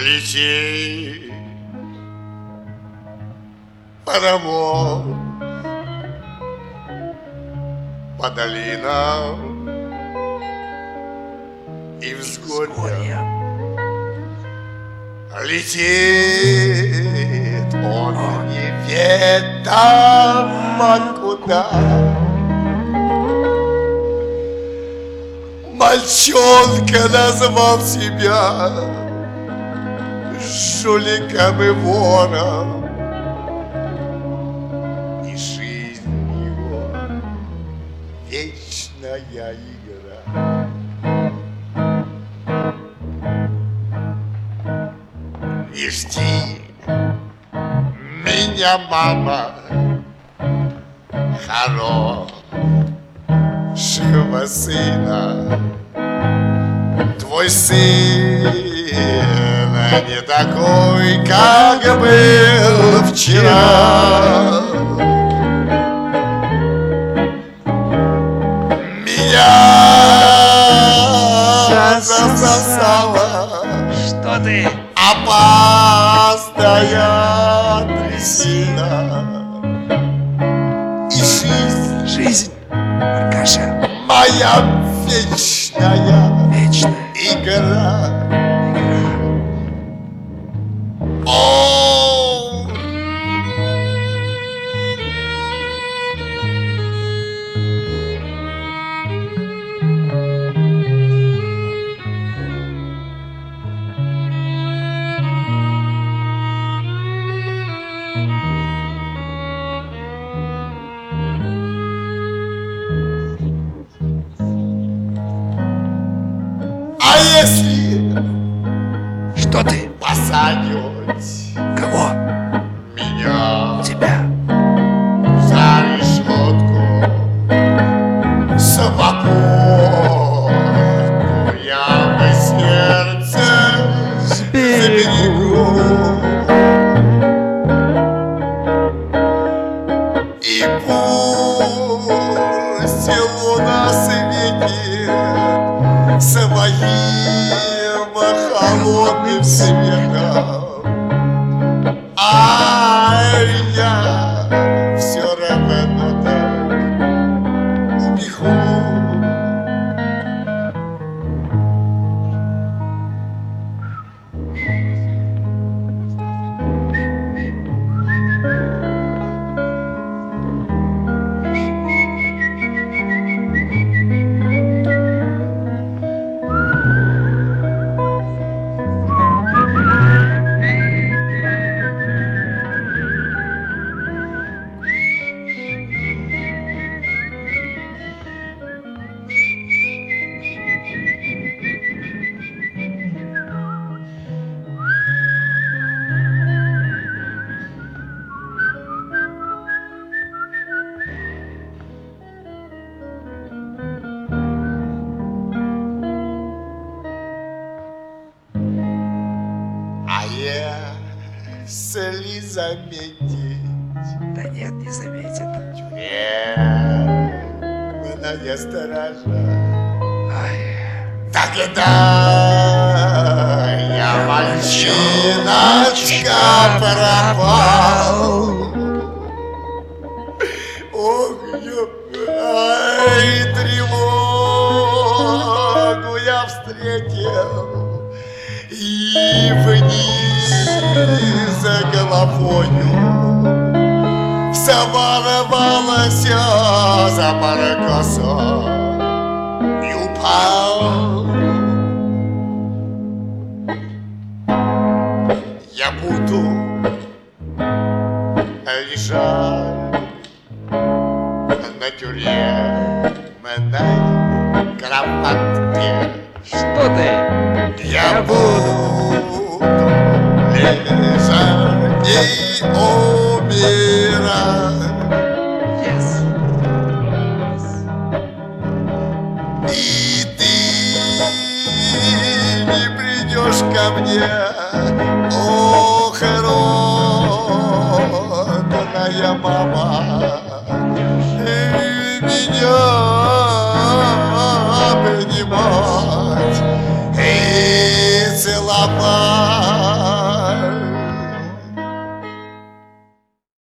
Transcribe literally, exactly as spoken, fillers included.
Лети, паровоз, по долинам и взгорьям. Летит он неведомо куда. Мальчонка назвал себя жуликом и вором, и жизнь его вечная игра. Не жди меня, мама, хорошего сына. Твой сын не такой, как был вчера. Меня засосала. Что ты? Опасная трясина. И жизнь, Жизнь, Аркаша, моя вечная вечная игра. О! А если Что ты? посадить Кого? меня Тебя? за решетку свободу, я бы сердце заберегу. И пусть луна светит своим холодным светом, а я все равно так убегу. А если заметить, Да нет, не заметит. тюремная стража, Ай, тогда я мальчиночка пропал. Ох, я, ай, тревогу я встретил, и вниз за головою вся ворвалась за баркасом и упал. Я буду лежать на тюремной кроватке. что ты? Я буду лежать и умирать. Yes. И ты не придешь ко мне, о, родная мама, меня обнимать и целовать.